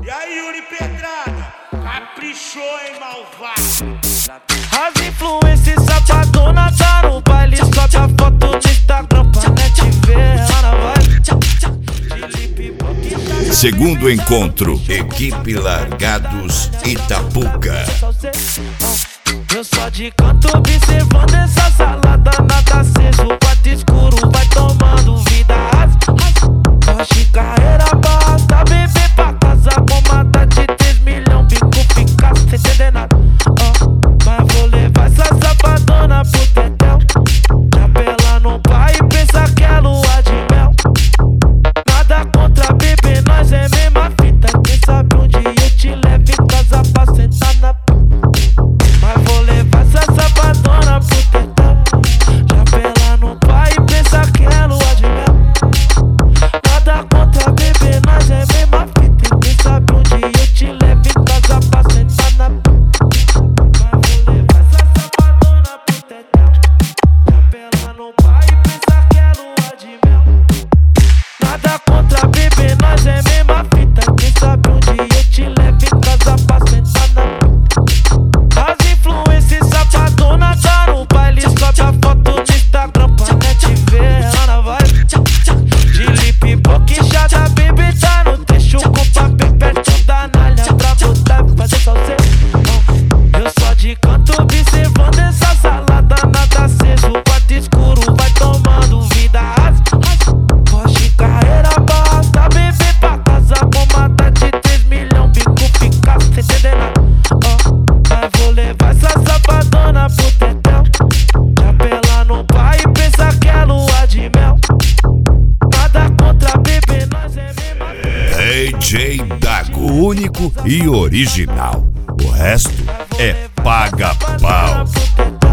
E aí, Yuri Pedrada, caprichou, hein, malvado? As influências sapadonas tá no baile, sobe a foto no Instagram pra net ver. Ela na vibe. Segundo encontro, equipe Largados Itapuca. Eu só de canto observando essa salada, nada aceso, quarto escuro, vai tomando vida. Porsche, carreira, basta beber pra casa, bomada de 3 milhões, bico fica sem entender nada. Mas vou levar essa sapadona pro tetel, chapela no pai e pensa que é lua de mel. Nada contra bebê, nós é mesma fita, quem sabe um dia eu te levo em casa pra sentar na p***. Mas vou levar essa sapadona pro tetel, chapela no pai e pensa que é lua de mel. Nada contra bebê, nós é mesma fita, quem sabe um dia eu te levo em casa pra sentar na p***. Mas vou levar essa sapadona pro tetel, chapela no pai e pensa que é lua de mel. Nada contra bebê, nós é mesma fita, quem sabe um dia eu te levo em casa pra sentar na p***. As influências sapadonas tá no baile, sobe a foto no Instagram pra net ver. Ela na vibe de lip boquinchada, bebê tá no trecho com papel perto da nalha pra botar e fazer salseiro. Eu só de canto observando essa salada, nada aceso, quarto escuro, vai tomando vida. Porsche, carreira, basta beber pra casa, bomada de 3 milhões, bico fica sem entender nada. Mas vou levar essa sapadona pro tetel, chapela no pai e pensa que é lua de mel. Nada contra bebê, nós é mesma. DJ Dago, único e original. O resto é paga-pau.